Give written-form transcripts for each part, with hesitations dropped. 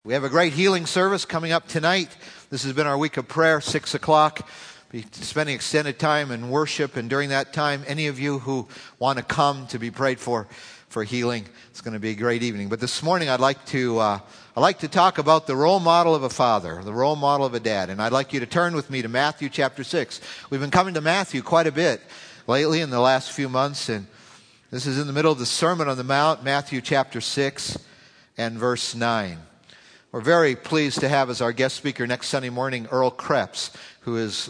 We have a great healing service coming up tonight. This has been our week of prayer, 6 o'clock. Be spending extended time in worship, and during that time, any of you who want to come to be prayed for healing, it's going to be a great evening. But this morning, I'd like to talk about the role model of a father, the role model of a dad, and I'd like you to turn with me to Matthew chapter 6. We've been coming to Matthew quite a bit lately in the last few months, and this is in the middle of the Sermon on the Mount, Matthew chapter 6 and verse 9. We're very pleased to have as our guest speaker next Sunday morning Earl Krebs, who is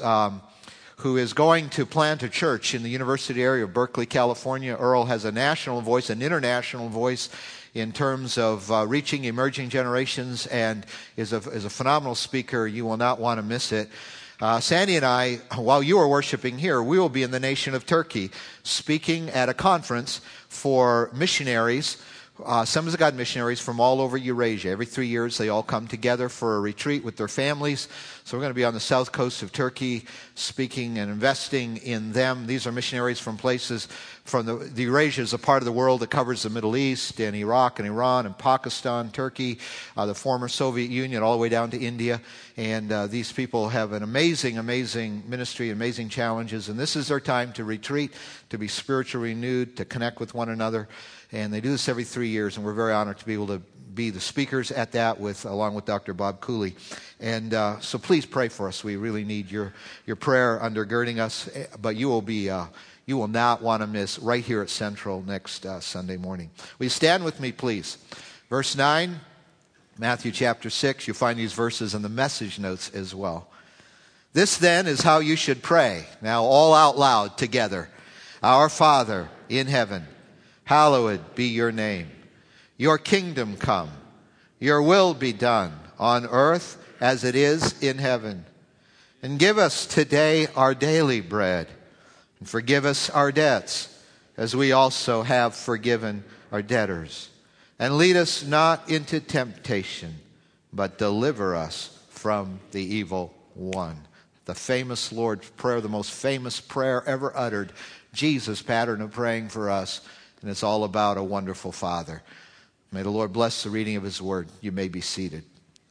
going to plant a church in the university area of Berkeley, California. Earl has a national voice, an international voice in terms of reaching emerging generations, and is a phenomenal speaker. You will not want to miss it. Sandy and I, while you are worshiping here, we will be in the nation of Turkey speaking at a conference for missionaries, Assemblies of God missionaries from all over Eurasia. Every 3 years, they all come together for a retreat with their families. So we're going to be on the south coast of Turkey speaking and investing in them. These are missionaries from places from the Eurasia is a part of the world that covers the Middle East and Iraq and Iran and Pakistan, Turkey, the former Soviet Union, all the way down to India. And these people have an amazing, amazing ministry, amazing challenges. And this is their time to retreat, to be spiritually renewed, to connect with one another. And they do this every 3 years, and we're very honored to be able to be the speakers at that along with Dr. Bob Cooley. And so please pray for us. We really need your prayer undergirding us. But you will not want to miss right here at Central next Sunday morning. Will you stand with me, please? Verse 9, Matthew chapter 6. You'll find these verses in the message notes as well. This then is how you should pray. Now all out loud together. Our Father in heaven, hallowed be your name. Your kingdom come. Your will be done on earth as it is in heaven. And give us today our daily bread. And forgive us our debts as we also have forgiven our debtors. And lead us not into temptation, but deliver us from the evil one. The famous Lord's Prayer, the most famous prayer ever uttered. Jesus' pattern of praying for us. And it's all about a wonderful Father. May the Lord bless the reading of His Word. You may be seated.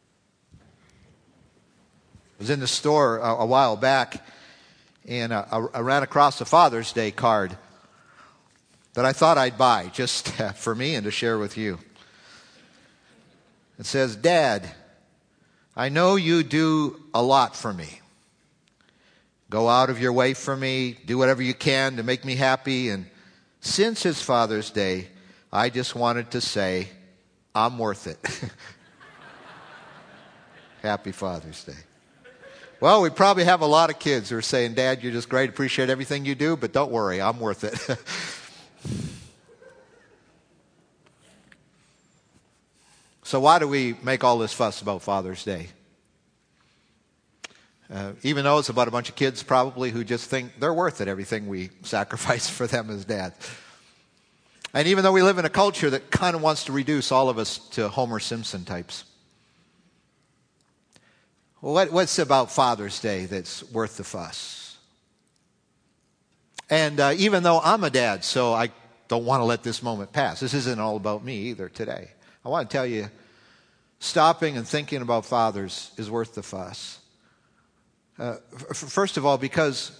I was in the store a while back, and I ran across a Father's Day card that I thought I'd buy just for me and to share with you. It says, Dad, I know you do a lot for me. Go out of your way for me, do whatever you can to make me happy, and since it's Father's Day, I just wanted to say, I'm worth it. Happy Father's Day. Well, we probably have a lot of kids who are saying, Dad, you're just great, appreciate everything you do, but don't worry, I'm worth it. So why do we make all this fuss about Father's Day? Even though it's about a bunch of kids probably who just think they're worth it, everything we sacrifice for them as dads. And even though we live in a culture that kind of wants to reduce all of us to Homer Simpson types. Well, what's about Father's Day that's worth the fuss? And even though I'm a dad, so I don't want to let this moment pass. This isn't all about me either today. I want to tell you, stopping and thinking about fathers is worth the fuss. First of all, because,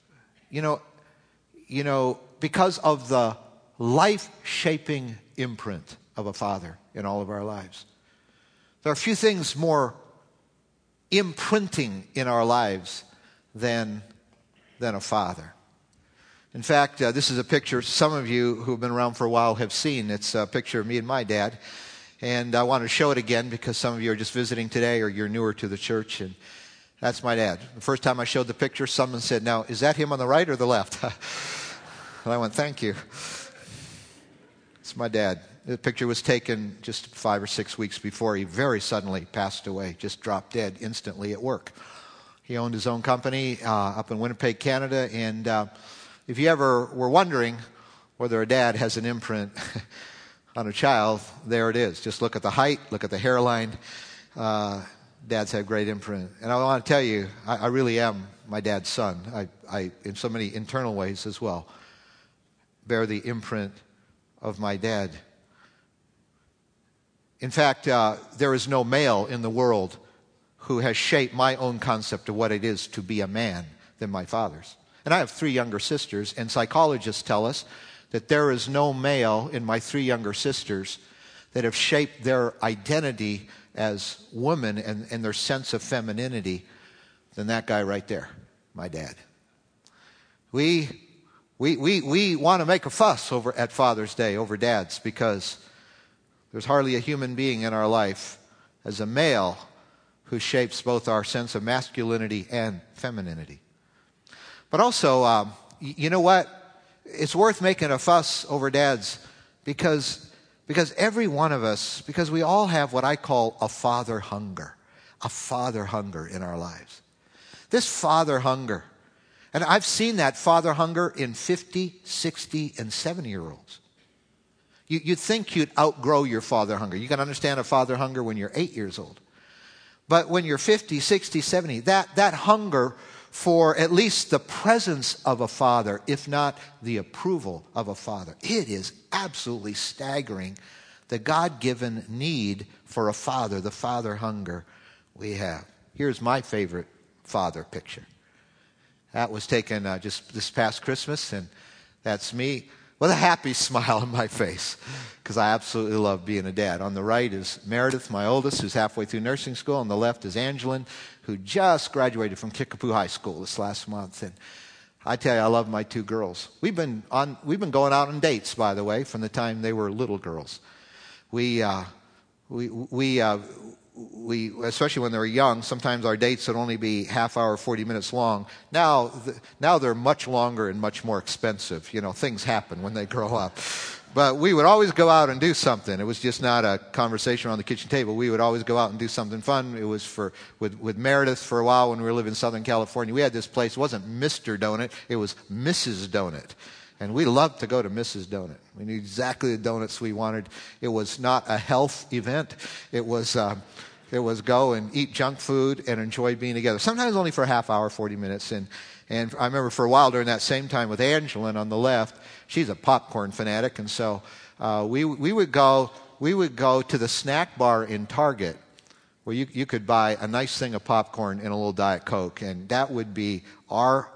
because of the life-shaping imprint of a father in all of our lives. There are few things more imprinting in our lives than a father. In fact, this is a picture some of you who have been around for a while have seen. It's a picture of me and my dad. And I want to show it again because some of you are just visiting today or you're newer to the church. And that's my dad. The first time I showed the picture, someone said, now, is that him on the right or the left? And I went, thank you. It's my dad. The picture was taken just 5 or 6 weeks before he very suddenly passed away, just dropped dead instantly at work. He owned his own company up in Winnipeg, Canada. And if you ever were wondering whether a dad has an imprint on a child, there it is. Just look at the height, look at the hairline. Dads have great imprint. And I want to tell you, I really am my dad's son. I, in so many internal ways as well, bear the imprint of my dad. In fact, there is no male in the world who has shaped my own concept of what it is to be a man than my father's. And I have 3 younger sisters, and psychologists tell us that there is no male in my 3 younger sisters that have shaped their identity as women and their sense of femininity than that guy right there, my dad. We want to make a fuss over at Father's Day over dads because there's hardly a human being in our life as a male who shapes both our sense of masculinity and femininity. But also, you know what? It's worth making a fuss over dads because every one of us, because we all have what I call a father hunger in our lives. This father hunger. And I've seen that father hunger in 50, 60, and 70-year-olds. You'd think you'd outgrow your father hunger. You can understand a father hunger when you're 8 years old. But when you're 50, 60, 70, that hunger for at least the presence of a father, if not the approval of a father, it is absolutely staggering, the God-given need for a father, the father hunger we have. Here's my favorite father picture. That was taken just this past Christmas, and that's me with a happy smile on my face because I absolutely love being a dad. On the right is Meredith, my oldest, who's halfway through nursing school. On the left is Angelin, who just graduated from Kickapoo High School this last month. And I tell you, I love my 2 girls. We've been going out on dates, by the way, from the time they were little girls. We especially when they were young, sometimes our dates would only be half hour, 40 minutes long. Now they're much longer and much more expensive. You know, things happen when they grow up. But we would always go out and do something. It was just not a conversation around the kitchen table. We would always go out and do something fun. It was with Meredith for a while when we were living in Southern California. We had this place. It wasn't Mr. Donut. It was Mrs. Donut. And we loved to go to Mrs. Donut. We knew exactly the donuts we wanted. It was not a health event. It was go and eat junk food and enjoy being together. Sometimes only for a half hour, 40 minutes. And I remember for a while during that same time with Angelin on the left, she's a popcorn fanatic. And so we would go to the snack bar in Target where you could buy a nice thing of popcorn and a little Diet Coke. And that would be our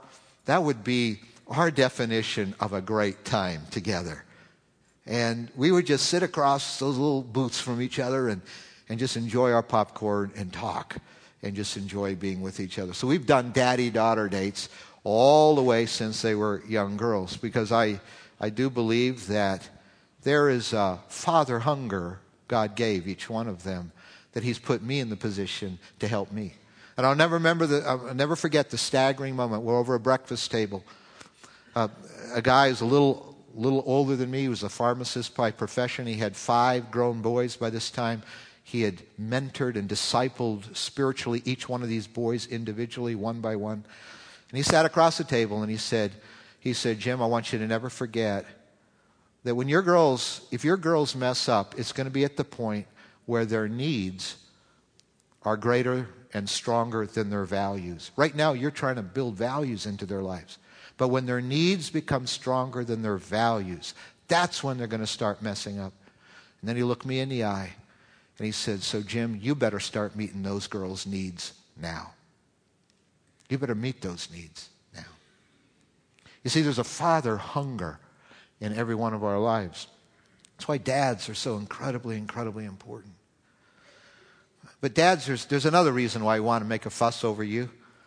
definition of a great time together. And we would just sit across those little booths from each other and just enjoy our popcorn and talk and just enjoy being with each other. So we've done daddy-daughter dates all the way since they were young girls because I do believe that there is a father hunger God gave each one of them that He's put me in the position to help me. And I'll never forget the staggering moment. We're over a breakfast table. A guy who's a little older than me. He was a pharmacist by profession. He had 5 grown boys by this time. He had mentored and discipled spiritually each one of these boys individually, one by one. And he sat across the table and he said, Jim, I want you to never forget that when if your girls mess up, it's going to be at the point where their needs are greater and stronger than their values. Right now, you're trying to build values into their lives. But when their needs become stronger than their values, that's when they're going to start messing up. And then he looked me in the eye and he said, so Jim, you better start meeting those girls' needs now. You better meet those needs now. You see, there's a father hunger in every one of our lives. That's why dads are so incredibly, incredibly important. But dads, there's another reason why we want to make a fuss over you.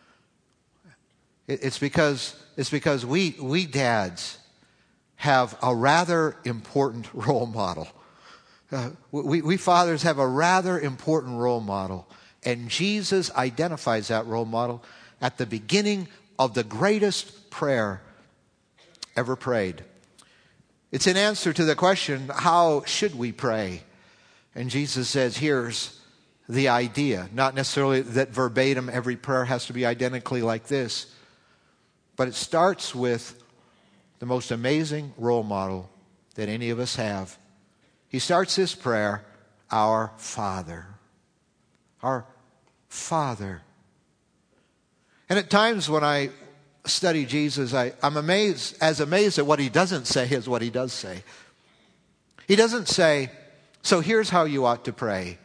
It's because we dads have a rather important role model. We fathers have a rather important role model, and Jesus identifies that role model at the beginning of the greatest prayer ever prayed. It's an answer to the question, how should we pray? And Jesus says, here's the idea. Not necessarily that verbatim every prayer has to be identically like this, but it starts with the most amazing role model that any of us have. He starts his prayer, our Father. Our Father. And at times when I study Jesus, I'm amazed at what he doesn't say as what he does say. He doesn't say, So here's how you ought to pray.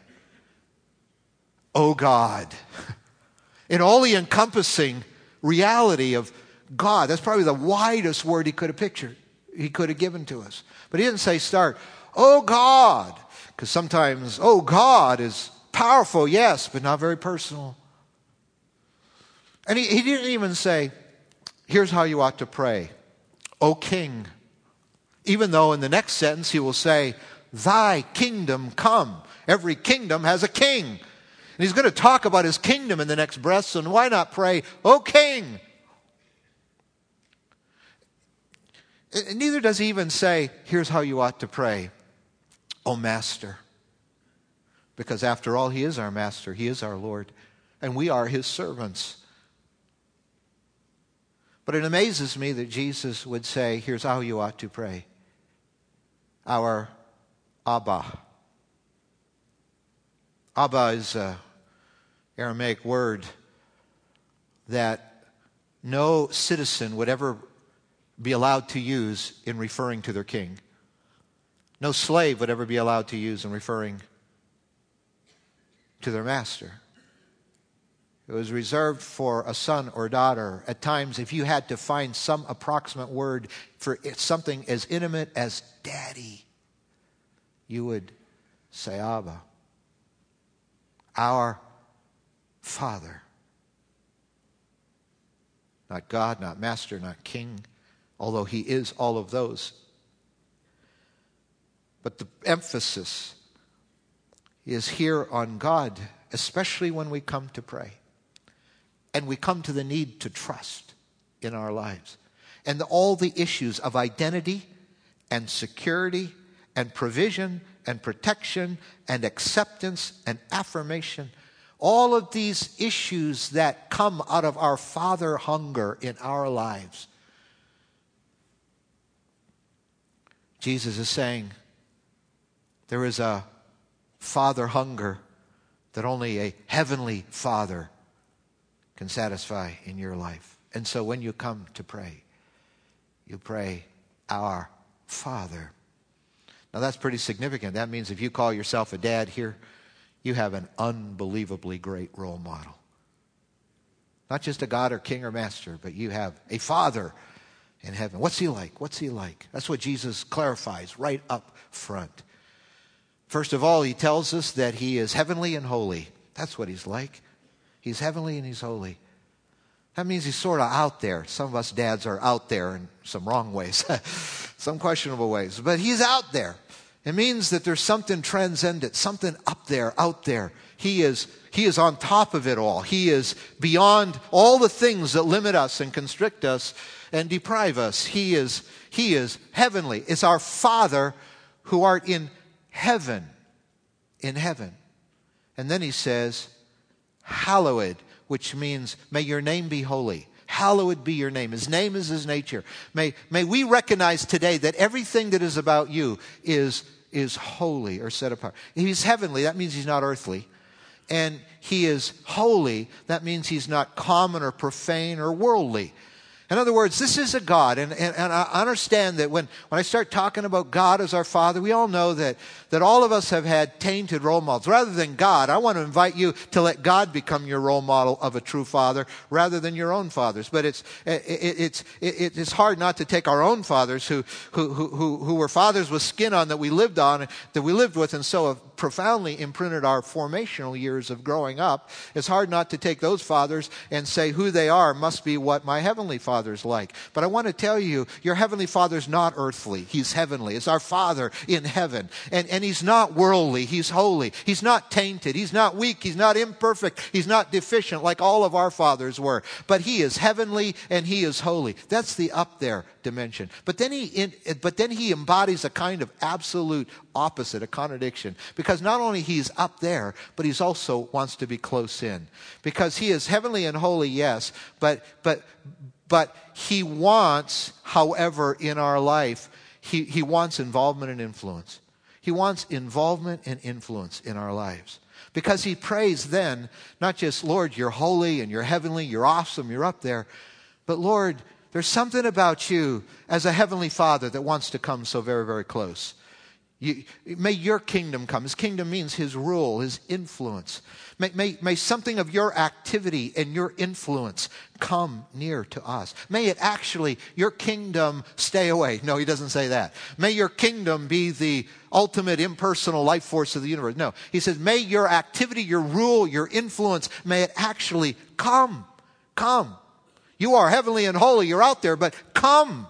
Oh God. In all the encompassing reality of God. That's probably the widest word he could have pictured. He could have given to us. But he didn't say start, oh God. Because sometimes, oh God is powerful, yes, but not very personal. And he didn't even say, here's how you ought to pray. O King. Even though in the next sentence he will say, thy kingdom come. Every kingdom has a king. And he's going to talk about his kingdom in the next breath, so why not pray, O King? And neither does he even say, here's how you ought to pray, O Master. Because after all, he is our Master, he is our Lord, and we are his servants. But it amazes me that Jesus would say, here's how you ought to pray. Our Abba. Abba is an Aramaic word that no citizen would ever be allowed to use in referring to their king. No slave would ever be allowed to use in referring to their master. It was reserved for a son or daughter. At times, if you had to find some approximate word for something as intimate as daddy, you would say Abba. Our Father. Not God, not master, not king, although he is all of those. But the emphasis is here on God, especially when we come to pray. And we come to the need to trust in our lives. And all the issues of identity and security and provision and protection and acceptance and affirmation, all of these issues that come out of our Father hunger in our lives. Jesus is saying there is a Father hunger that only a heavenly Father can satisfy in your life. And so when you come to pray, you pray, our Father. Now that's pretty significant. That means if you call yourself a dad here, you have an unbelievably great role model. Not just a God or king or master, but you have a Father in heaven. What's he like? What's he like? That's what Jesus clarifies right up front. First of all, he tells us that he is heavenly and holy. That's what he's like. He's heavenly and he's holy. That means he's sort of out there. Some of us dads are out there in some wrong ways, some questionable ways. But he's out there. It means that there's something transcendent, something up there, out there. He is on top of it all. He is beyond all the things that limit us and constrict us and deprive us. He is heavenly. It's our Father who art in heaven. In heaven. And then he says, hallowed, which means may your name be holy. Hallowed be your name. His name is his nature. May we recognize today that everything that is about you is holy or set apart. He's heavenly. That means he's not earthly. And he is holy. That means he's not common or profane or worldly. In other words, this is a God. And I understand that when I start talking about God as our Father, we all know that all of us have had tainted role models. Rather than God, I want to invite you to let God become your role model of a true father rather than your own fathers. But it's hard not to take our own fathers who were fathers with skin on that we lived with, and so have profoundly imprinted our formational years of growing up. It's hard not to take those fathers and say who they are must be what my heavenly Father's like. But I want to tell you, your heavenly Father's not earthly. He's heavenly. It's our Father in heaven. And he's not worldly. He's holy. He's not tainted. He's not weak. He's not imperfect. He's not deficient like all of our fathers were. But he is heavenly and he is holy. That's the up there dimension. But then he embodies a kind of absolute opposite, a contradiction. Because not only he's up there, but he's also wants to be close in. Because he is heavenly and holy, yes, but he wants, however, in our life, he wants involvement and influence. He wants involvement and influence in our lives. Because he prays then, not just, Lord, you're holy and you're heavenly, you're awesome, you're up there, but Lord, there's something about you as a heavenly Father that wants to come so very, very close. May your kingdom come. His kingdom means his rule, his influence. May something of your activity and your influence come near to us. May it actually, your kingdom stay away. No, he doesn't say that. May your kingdom be the ultimate impersonal life force of the universe. No, he says, may your activity, your rule, your influence, may it actually come. Come. You are heavenly and holy. You're out there, but come.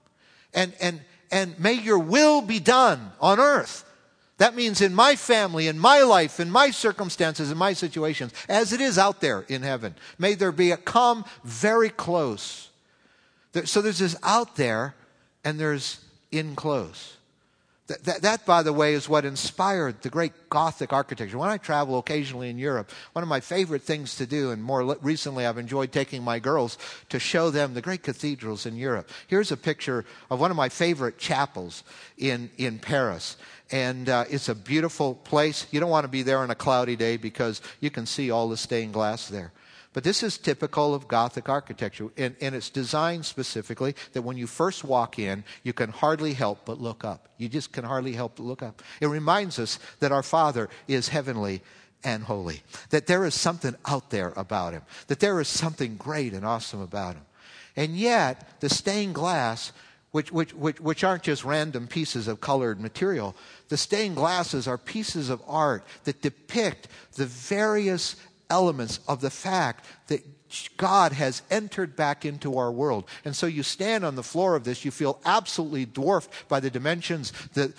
And may your will be done on earth. That means in my family, in my life, in my circumstances, in my situations, as it is out there in heaven. May there be a come very close. So there's this out there and there's in close. That, by the way, is what inspired the great Gothic architecture. When I travel occasionally in Europe, one of my favorite things to do, and more recently I've enjoyed taking my girls to show them the great cathedrals in Europe. Here's a picture of one of my favorite chapels in Paris. And it's a beautiful place. You don't want to be there on a cloudy day because you can see all the stained glass there. But this is typical of Gothic architecture, and it's designed specifically that when you first walk in, you can hardly help but look up. You just can hardly help but look up. It reminds us that our Father is heavenly and holy, that there is something out there about him, that there is something great and awesome about him. And yet, the stained glass, which aren't just random pieces of colored material, the stained glasses are pieces of art that depict the various elements of the fact that God has entered back into our world. And so you stand on the floor of this, you feel absolutely dwarfed by the dimensions,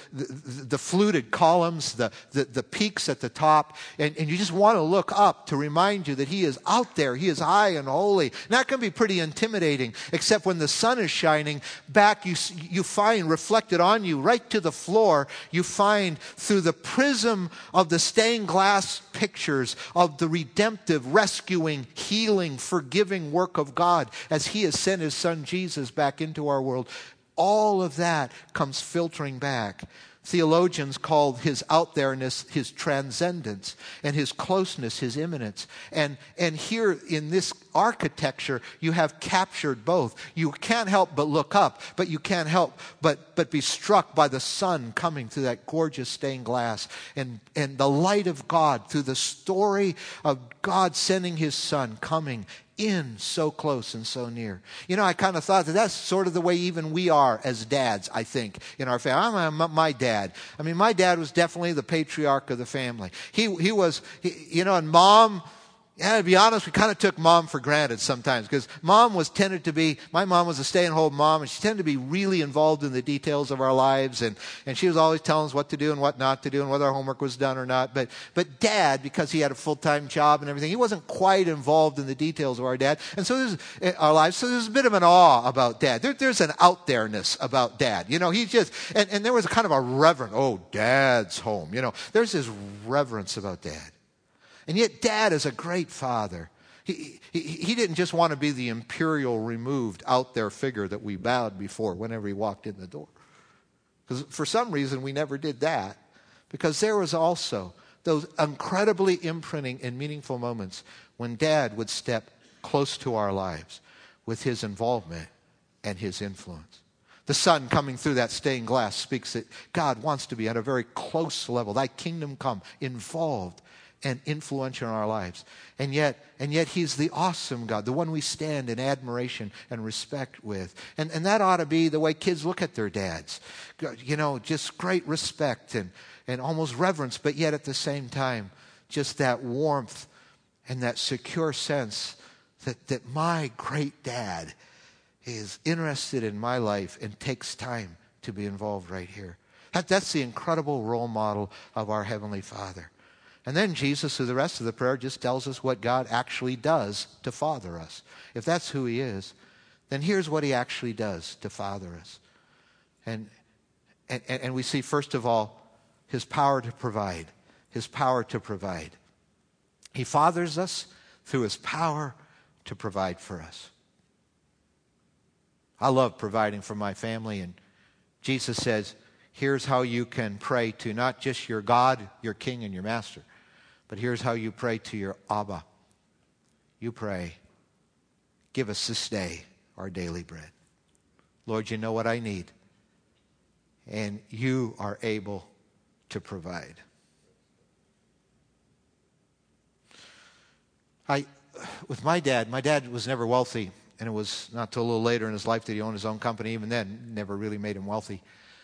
the fluted columns, the peaks at the top, and you just want to look up to remind you that he is out there, he is high and holy. And that can be pretty intimidating, except when the sun is shining back, you find reflected on you right to the floor, you find through the prism of the stained glass pictures of the redemptive, rescuing, healing, forgiving work of God as he has sent his son Jesus back into our world. All of that comes filtering back. Theologians call his out there-ness his transcendence, and his closeness his immanence. And here in this architecture, you have captured both. You can't help but look up, but you can't help but be struck by the sun coming through that gorgeous stained glass, and the light of God through the story of God sending his son coming in so close and so near. You know, I kind of thought that's sort of the way even we are as dads, I think, in our family. I'm my dad. I mean, my dad was definitely the patriarch of the family. He was, and mom, to be honest, we kind of took mom for granted sometimes because my mom was a stay-at-home mom, and she tended to be really involved in the details of our lives, and she was always telling us what to do and what not to do and whether our homework was done or not. But dad, because he had a full-time job and everything, he wasn't quite involved in the details of our dad, and so there's a bit of an awe about dad. There's an out-there-ness about dad. He's just, and there was a kind of a reverence. Oh, dad's home. There's this reverence about dad. And yet dad is a great father. He didn't just want to be the imperial removed out there figure that we bowed before whenever he walked in the door. Because for some reason we never did that. Because there was also those incredibly imprinting and meaningful moments when dad would step close to our lives with his involvement and his influence. The sun coming through that stained glass speaks that God wants to be at a very close level. Thy kingdom come, involved and influential in our lives. And yet he's the awesome God, the one we stand in admiration and respect with. And that ought to be the way kids look at their dads. Just great respect and almost reverence, but yet at the same time, just that warmth and that secure sense that my great dad is interested in my life and takes time to be involved right here. That's the incredible role model of our Heavenly Father. And then Jesus, through the rest of the prayer, just tells us what God actually does to father us. If that's who he is, then here's what he actually does to father us. And we see, first of all, his power to provide. His power to provide. He fathers us through his power to provide for us. I love providing for my family, and Jesus says, here's how you can pray to not just your God, your King, and your Master, but here's how you pray to your Abba. You pray, give us this day our daily bread. Lord, you know what I need. And you are able to provide. With my dad was never wealthy, and it was not till a little later in his life that he owned his own company. Even then, never really made him wealthy.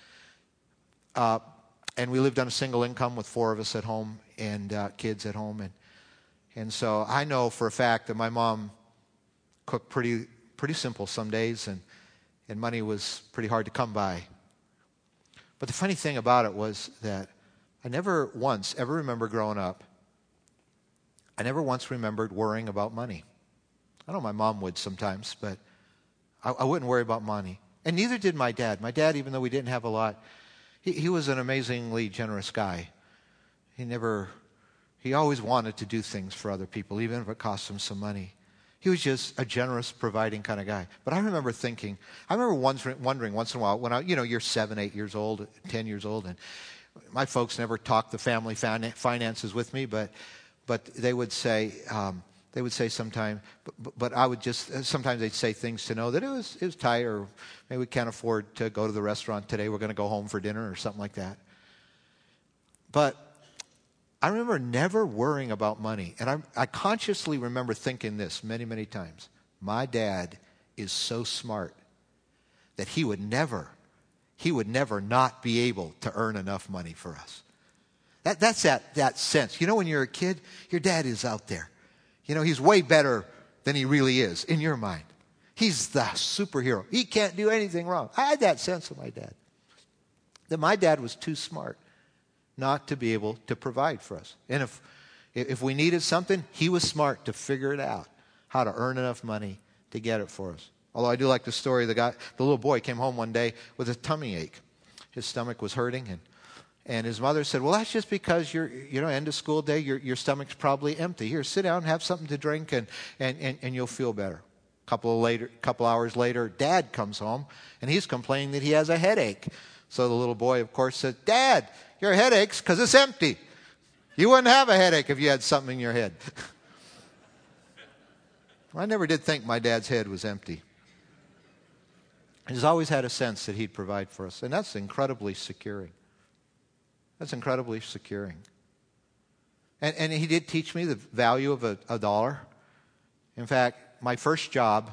And we lived on a single income with 4 of us at home and kids at home. And so I know for a fact that my mom cooked pretty simple some days, and money was pretty hard to come by. But the funny thing about it was that I never once ever remember growing up, I never once remembered worrying about money. I know my mom would sometimes, but I wouldn't worry about money. And neither did my dad. My dad, even though we didn't have a lot, he was an amazingly generous guy. He always wanted to do things for other people, even if it cost him some money. He was just a generous, providing kind of guy. But I remember wondering once in a while, when you're 7, 8 years old, 10 years old, and my folks never talked the family finances with me, but they would say sometimes, but I would just, sometimes they'd say things to know that it was tight, or maybe we can't afford to go to the restaurant today, we're going to go home for dinner or something like that. But I remember never worrying about money. And I consciously remember thinking this many, many times. My dad is so smart that he would never not be able to earn enough money for us. That's that sense. When you're a kid, your dad is out there. He's way better than he really is in your mind. He's the superhero. He can't do anything wrong. I had that sense of my dad. That my dad was too smart not to be able to provide for us. And if we needed something, he was smart to figure it out, how to earn enough money to get it for us. Although I do like the story, the little boy came home one day with a tummy ache. His stomach was hurting, and his mother said, well, that's just because you're, end of school day, your stomach's probably empty. Here, sit down, have something to drink, and you'll feel better. Couple hours later, Dad comes home, and he's complaining that he has a headache. So the little boy, of course, said, Dad, your headache's because it's empty. You wouldn't have a headache if you had something in your head. I never did think my dad's head was empty. He's always had a sense that he'd provide for us, and that's incredibly securing. That's incredibly securing. And he did teach me the value of a dollar. In fact, my first job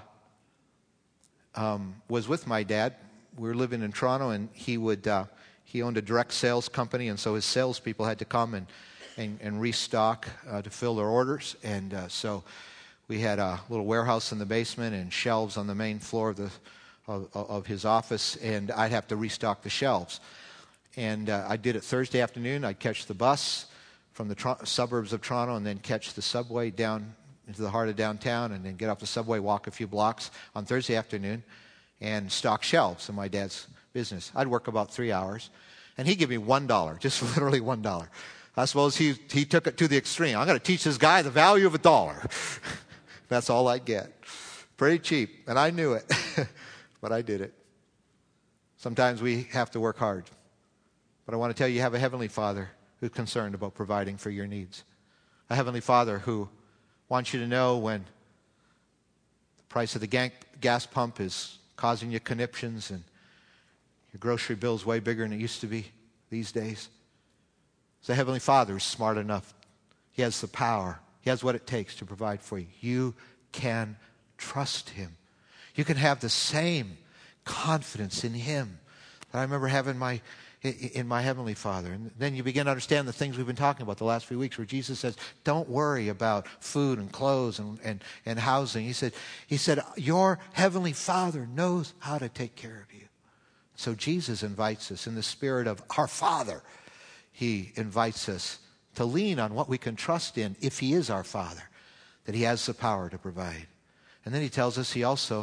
was with my dad. We were living in Toronto, and he owned a direct sales company, and so his salespeople had to come and restock to fill their orders. And so we had a little warehouse in the basement and shelves on the main floor of his office, and I'd have to restock the shelves. And I did it Thursday afternoon. I'd catch the bus from the suburbs of Toronto and then catch the subway down into the heart of downtown, and then get off the subway, walk a few blocks on Thursday afternoon, and stock shelves in my dad's business. I'd work about 3 hours, and he'd give me $1, just literally $1. I suppose he took it to the extreme. I'm going to teach this guy the value of $1. That's all I'd get. Pretty cheap, and I knew it, but I did it. Sometimes we have to work hard. But I want to tell you, you have a Heavenly Father who's concerned about providing for your needs. A Heavenly Father who wants you to know when the price of the gas pump is causing you conniptions and your grocery bill is way bigger than it used to be these days. It's a Heavenly Father who's smart enough. He has the power. He has what it takes to provide for you. You can trust Him. You can have the same confidence in Him that I remember having in my Heavenly Father. And then you begin to understand the things we've been talking about the last few weeks, where Jesus says, don't worry about food and clothes and housing. He said, your Heavenly Father knows how to take care of you. So Jesus invites us in the spirit of our Father. He invites us to lean on what we can trust in if He is our Father, that He has the power to provide. And then He tells us He also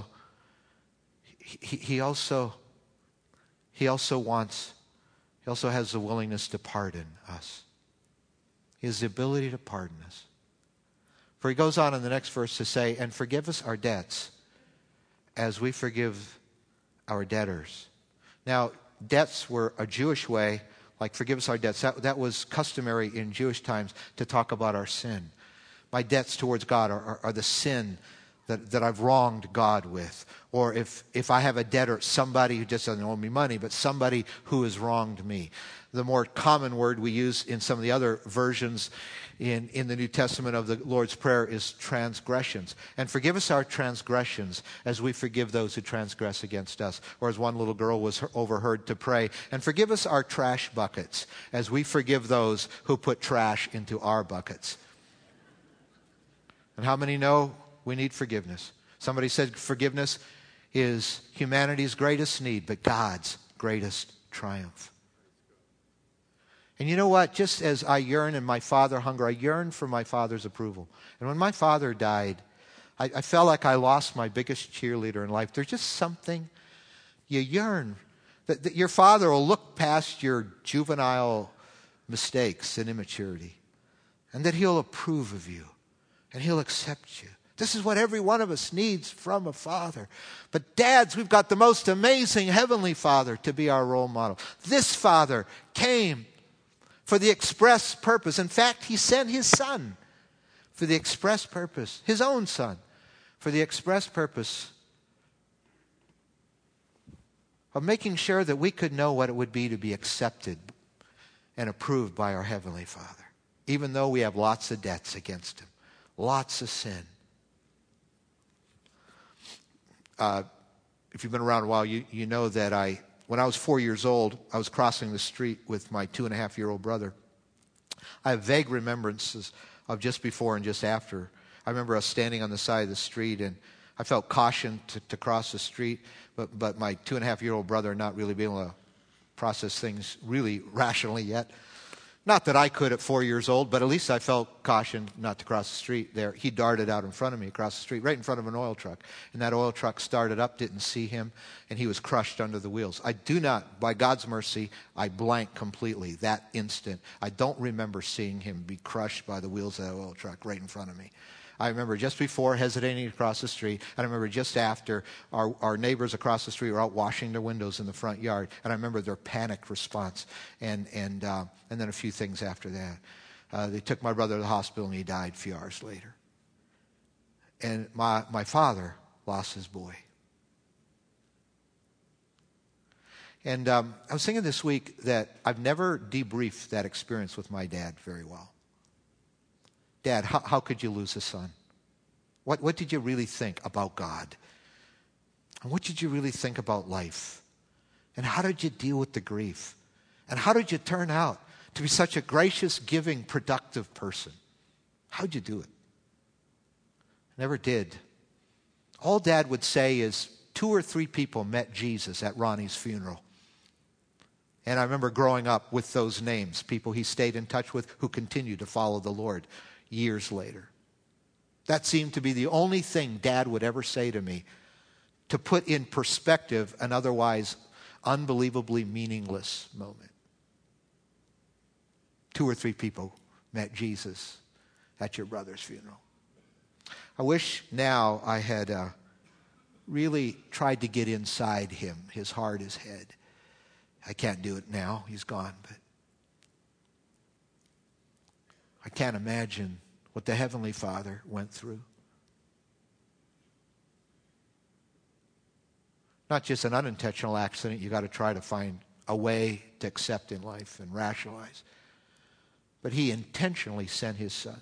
has the willingness to pardon us. He has the ability to pardon us. For He goes on in the next verse to say, and forgive us our debts as we forgive our debtors. Now, debts were a Jewish way, like forgive us our debts. That was customary in Jewish times to talk about our sin. My debts towards God are the sin that I've wronged God with. Or if I have a debtor, somebody who just doesn't owe me money, but somebody who has wronged me. The more common word we use in some of the other versions in the New Testament of the Lord's Prayer is transgressions. And forgive us our transgressions as we forgive those who transgress against us. Or as one little girl was overheard to pray, and forgive us our trash buckets as we forgive those who put trash into our buckets. And how many know we need forgiveness? Somebody said forgiveness is humanity's greatest need, but God's greatest triumph. And you know what? Just as I yearn and my Father hunger, I yearn for my Father's approval. And when my father died, I felt like I lost my biggest cheerleader in life. There's just something you yearn. That your Father will look past your juvenile mistakes and immaturity. And that He'll approve of you. And He'll accept you. This is what every one of us needs from a father. But dads, we've got the most amazing Heavenly Father to be our role model. This Father came for the express purpose. In fact, He sent His Son for the express purpose, His own Son, for the express purpose of making sure that we could know what it would be to be accepted and approved by our Heavenly Father, even though we have lots of debts against Him, lots of sin. If you've been around a while, you know that when I was 4 years old, I was crossing the street with my 2.5-year-old brother. I have vague remembrances of just before and just after. I remember us standing on the side of the street, and I felt cautioned to cross the street, but my 2.5-year-old brother not really being able to process things really rationally yet. Not that I could at 4 years old, but at least I felt cautioned not to cross the street there. He darted out in front of me across the street, right in front of an oil truck. And that oil truck started up, didn't see him, and he was crushed under the wheels. I do not, by God's mercy, I blank completely that instant. I don't remember seeing him be crushed by the wheels of that oil truck right in front of me. I remember just before hesitating to cross the street. And I remember just after our neighbors across the street were out washing their windows in the front yard. And I remember their panicked response. And then a few things after that. They took my brother to the hospital and he died a few hours later. And my father lost his boy. And I was thinking this week that I've never debriefed that experience with my dad very well. Dad, how could you lose a son? What did you really think about God? And what did you really think about life? And how did you deal with the grief? And how did you turn out to be such a gracious, giving, productive person? How'd you do it? Never did. All Dad would say is 2 or 3 people met Jesus at Ronnie's funeral. And I remember growing up with those names, people he stayed in touch with who continued to follow the Lord years later. That seemed to be the only thing Dad would ever say to me to put in perspective an otherwise unbelievably meaningless moment. 2 or 3 people met Jesus at your brother's funeral. I wish now I had really tried to get inside him, his heart, his head. I can't do it now. He's gone, but I can't imagine what the Heavenly Father went through. Not just an unintentional accident you got to try to find a way to accept in life and rationalize. But He intentionally sent His Son.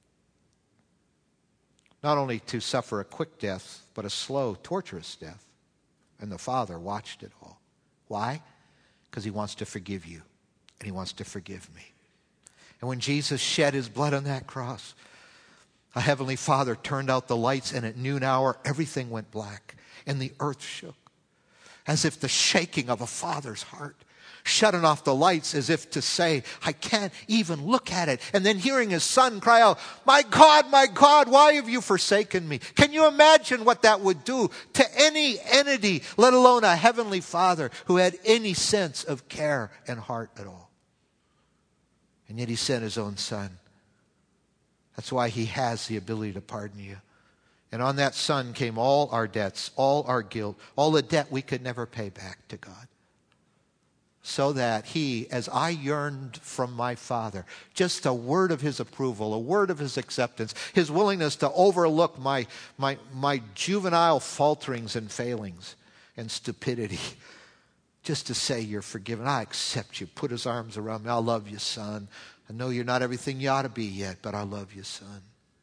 Not only to suffer a quick death, but a slow, torturous death. And the Father watched it all. Why? Because He wants to forgive you. And He wants to forgive me. And when Jesus shed His blood on that cross, a Heavenly Father turned out the lights, and at noon hour, everything went black, and the earth shook, as if the shaking of a father's heart, shutting off the lights as if to say, I can't even look at it. And then hearing His Son cry out, my God, why have you forsaken me? Can you imagine what that would do to any entity, let alone a Heavenly Father who had any sense of care and heart at all? And yet He sent His own Son. That's why He has the ability to pardon you. And on that Son came all our debts, all our guilt, all the debt we could never pay back to God. so that he, as I yearned from my Father, just a word of his approval, a word of his acceptance, his willingness to overlook my juvenile falterings and failings and stupidity, just to say, you're forgiven. I accept you. Put his arms around me. I love you, son. I know you're not everything you ought to be yet, but I love you, son.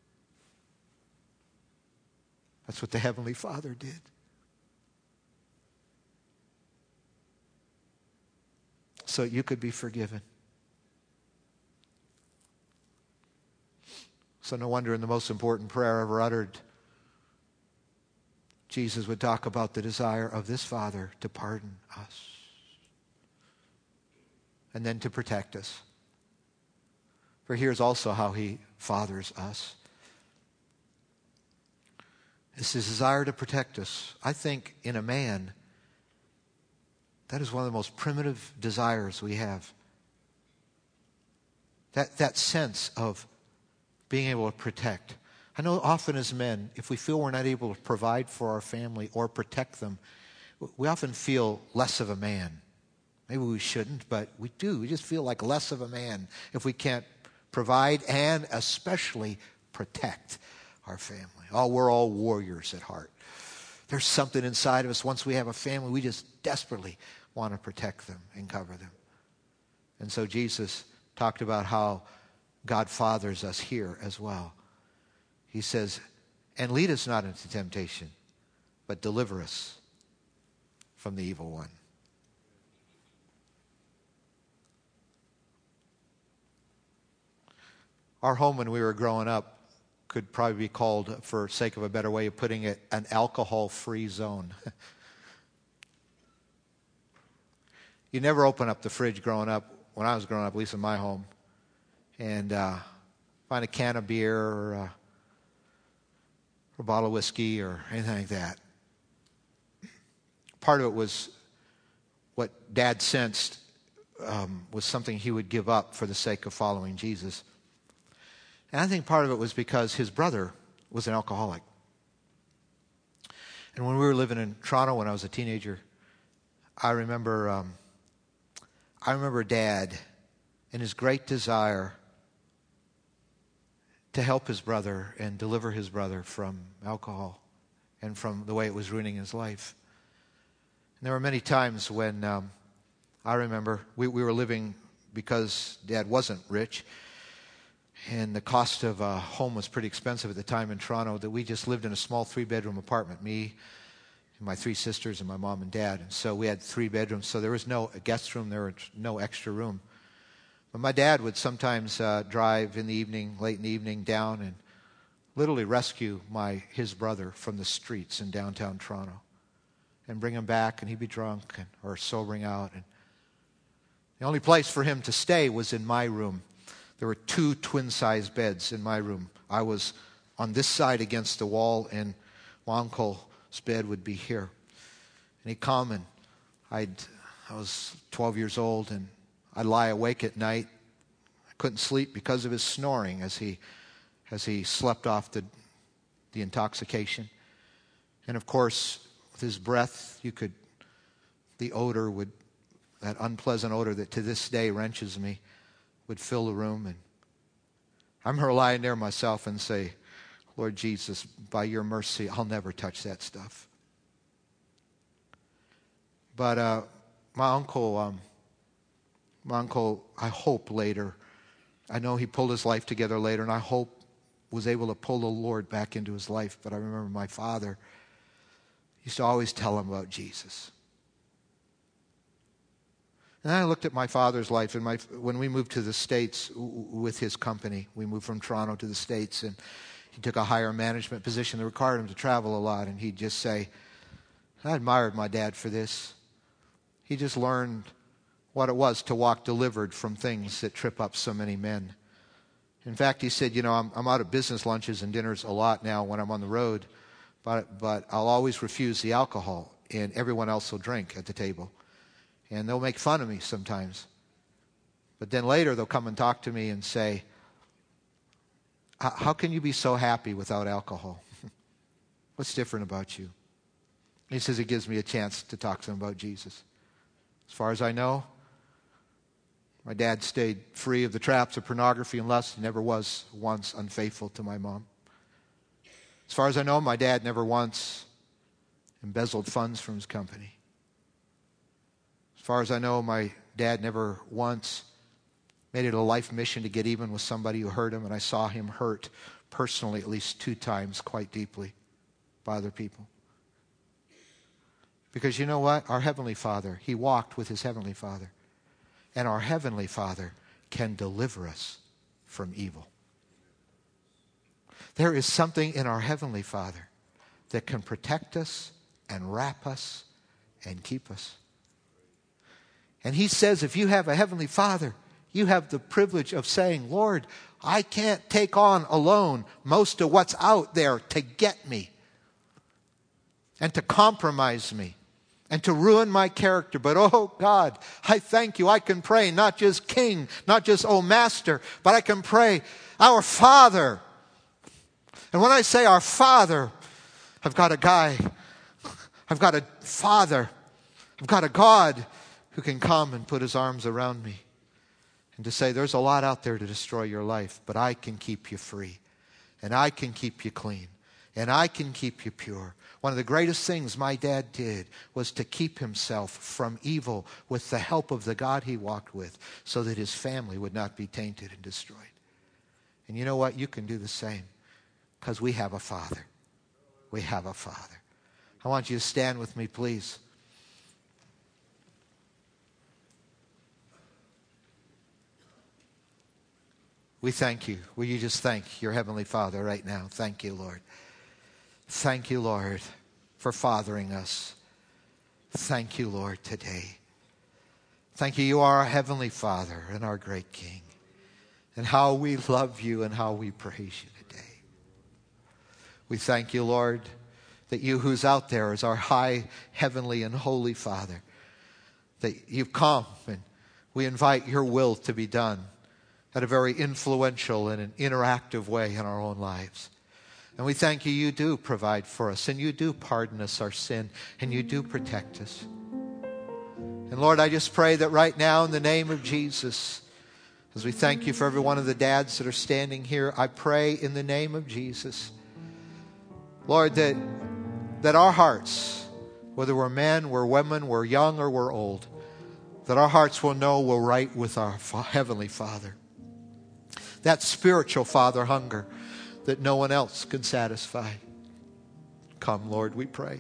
That's what the Heavenly Father did. So you could be forgiven. So no wonder in the most important prayer ever uttered, Jesus would talk about the desire of this Father to pardon us and then to protect us. For here's also how he fathers us. It's his desire to protect us. I think in a man, that is one of the most primitive desires we have. That sense of being able to protect. I know often as men, if we feel we're not able to provide for our family or protect them, we often feel less of a man. Maybe we shouldn't, but we do. We just feel like less of a man if we can't provide and especially protect our family. Oh, we're all warriors at heart. There's something inside of us, once we have a family, we just desperately want to protect them and cover them. And so Jesus talked about how God fathers us here as well. He says, and lead us not into temptation, but deliver us from the evil one. Our home when we were growing up could probably be called, for sake of a better way of putting it, an alcohol-free zone. You never open up the fridge growing up, when I was growing up, at least in my home, and find a can of beer or a bottle of whiskey or anything like that. Part of it was what Dad sensed was something he would give up for the sake of following Jesus. And I think part of it was because his brother was an alcoholic. And when we were living in Toronto when I was a teenager, I remember Dad and his great desire to help his brother and deliver his brother from alcohol and from the way it was ruining his life. And there were many times when I remember we were living, because Dad wasn't rich, and the cost of a home was pretty expensive at the time in Toronto, that we just lived in a small 3-bedroom apartment, me and my 3 sisters and my mom and dad. And so we had 3 bedrooms, so there was no guest room, there was no extra room. But my dad would sometimes drive in the evening, late in the evening, down and literally rescue his brother from the streets in downtown Toronto and bring him back, and he'd be drunk or sobering out. And the only place for him to stay was in my room. There were 2 twin-size beds in my room. I was on this side against the wall, and my uncle's bed would be here. And he'd come, and I was 12 years old, and I'd lie awake at night. I couldn't sleep because of his snoring as he slept off the intoxication. And of course, with his breath, the odor that unpleasant odor that to this day wrenches me, would fill the room. And I remember lying there myself and say, Lord Jesus, by your mercy, I'll never touch that stuff. But my uncle, I hope later, I know he pulled his life together later, and I hope was able to pull the Lord back into his life. But I remember my father used to always tell him about Jesus. And then I looked at my father's life, and when we moved to the States with his company, we moved from Toronto to the States, and he took a higher management position that required him to travel a lot, and he'd just say, I admired my dad for this. He just learned what it was to walk delivered from things that trip up so many men. In fact, he said, I'm out of business lunches and dinners a lot now when I'm on the road, but I'll always refuse the alcohol, and everyone else will drink at the table. And they'll make fun of me sometimes. But then later they'll come and talk to me and say, how can you be so happy without alcohol? What's different about you? He says it gives me a chance to talk to them about Jesus. As far as I know, My dad stayed free of the traps of pornography and lust. He never was once unfaithful to my mom. As far as I know, my dad never once embezzled funds from his company. As far as I know, my dad never once made it a life mission to get even with somebody who hurt him, and I saw him hurt personally at least 2 times quite deeply by other people. Because you know what? Our Heavenly Father, He walked with His Heavenly Father. And our Heavenly Father can deliver us from evil. There is something in our Heavenly Father that can protect us and wrap us and keep us. And He says if you have a Heavenly Father, you have the privilege of saying, Lord, I can't take on alone most of what's out there to get me and to compromise me and to ruin my character. But oh God, I thank you. I can pray not just King, not just oh Master, but I can pray our Father. And when I say our Father, I've got a guy, I've got a Father, I've got a God who can come and put His arms around me and to say there's a lot out there to destroy your life, but I can keep you free and I can keep you clean and I can keep you pure. One of the greatest things my dad did was to keep himself from evil with the help of the God he walked with so that his family would not be tainted and destroyed. And you know what? You can do the same because we have a Father. We have a Father. I want you to stand with me, please. We thank you. Will you just thank your Heavenly Father right now? Thank you, Lord. Thank you, Lord, for fathering us. Thank you, Lord, today. Thank you. You are our Heavenly Father and our great King. And how we love you and how we praise you today. We thank you, Lord, that you who's out there is our high, heavenly, and holy Father. That you've come and we invite your will to be done at a very influential and an interactive way in our own lives. And we thank you, you do provide for us, and you do pardon us our sin, and you do protect us. And Lord, I just pray that right now in the name of Jesus, as we thank you for every one of the dads that are standing here, I pray in the name of Jesus, Lord, that our hearts, whether we're men, we're women, we're young, or we're old, that our hearts will know we're right with our Heavenly Father. That spiritual Father hunger that no one else can satisfy. Come, Lord, we pray.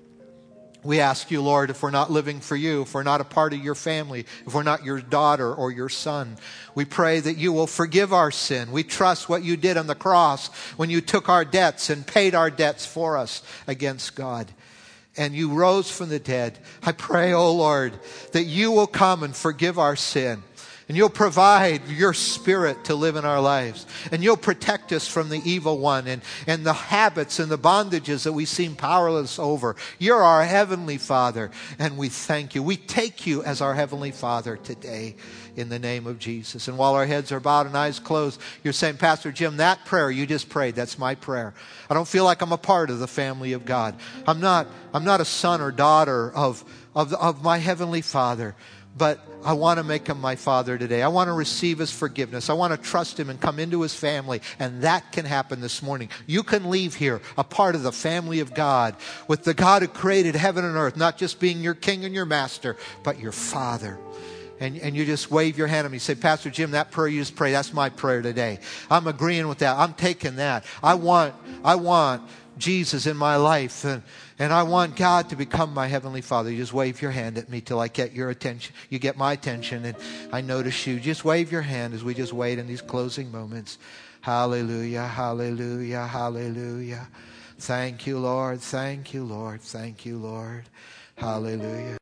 We ask you, Lord, if we're not living for you, if we're not a part of your family, if we're not your daughter or your son, we pray that you will forgive our sin. We trust what you did on the cross when you took our debts and paid our debts for us against God. And you rose from the dead. I pray, oh Lord, that you will come and forgive our sin. And you'll provide your Spirit to live in our lives. And you'll protect us from the evil one and the habits and the bondages that we seem powerless over. You're our Heavenly Father, and we thank you. We take you as our Heavenly Father today in the name of Jesus. And while our heads are bowed and eyes closed, you're saying, Pastor Jim, that prayer you just prayed, that's my prayer. I don't feel like I'm a part of the family of God. I'm not a son or daughter of my Heavenly Father. But I want to make him my Father today. I want to receive his forgiveness. I want to trust him and come into his family. And that can happen this morning. You can leave here a part of the family of God with the God who created heaven and earth, not just being your King and your Master, but your Father. And you just wave your hand at me. Say, Pastor Jim, that prayer you just prayed, that's my prayer today. I'm agreeing with that. I'm taking that. I want Jesus in my life. And I want God to become my Heavenly Father. You just wave your hand at me till I get your attention. You get my attention and I notice you. Just wave your hand as we just wait in these closing moments. Hallelujah, hallelujah, hallelujah. Thank you, Lord. Thank you, Lord. Thank you, Lord. Hallelujah.